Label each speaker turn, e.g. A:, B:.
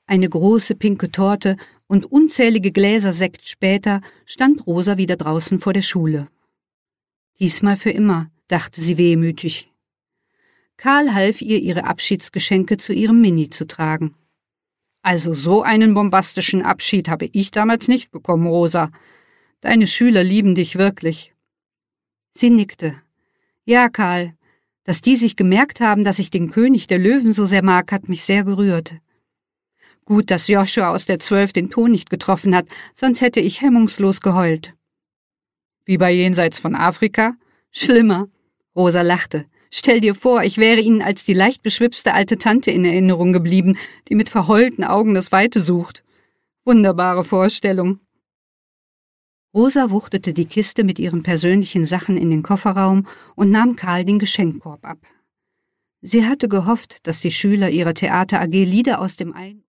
A: Eine große pinke Torte und unzählige Gläser Sekt später stand Rosa wieder draußen vor der Schule. Diesmal für immer, dachte sie wehmütig. Karl half ihr, ihre Abschiedsgeschenke zu ihrem Mini zu tragen. »Also so einen bombastischen Abschied habe ich damals nicht bekommen, Rosa. Deine Schüler lieben dich wirklich.« Sie nickte. »Ja, Karl, dass die sich gemerkt haben, dass ich den König der Löwen so sehr mag, hat mich sehr gerührt. Gut, dass Joshua aus der 12 den Ton nicht getroffen hat, sonst hätte ich hemmungslos geheult.« »Wie bei Jenseits von Afrika?« »Schlimmer.« Rosa lachte. »Stell dir vor, ich wäre Ihnen als die leicht beschwipste alte Tante in Erinnerung geblieben, die mit verheulten Augen das Weite sucht. Wunderbare Vorstellung.« Rosa wuchtete die Kiste mit ihren persönlichen Sachen in den Kofferraum und nahm Karl den Geschenkkorb ab. Sie hatte gehofft, dass die Schüler ihrer Theater AG Lieder aus dem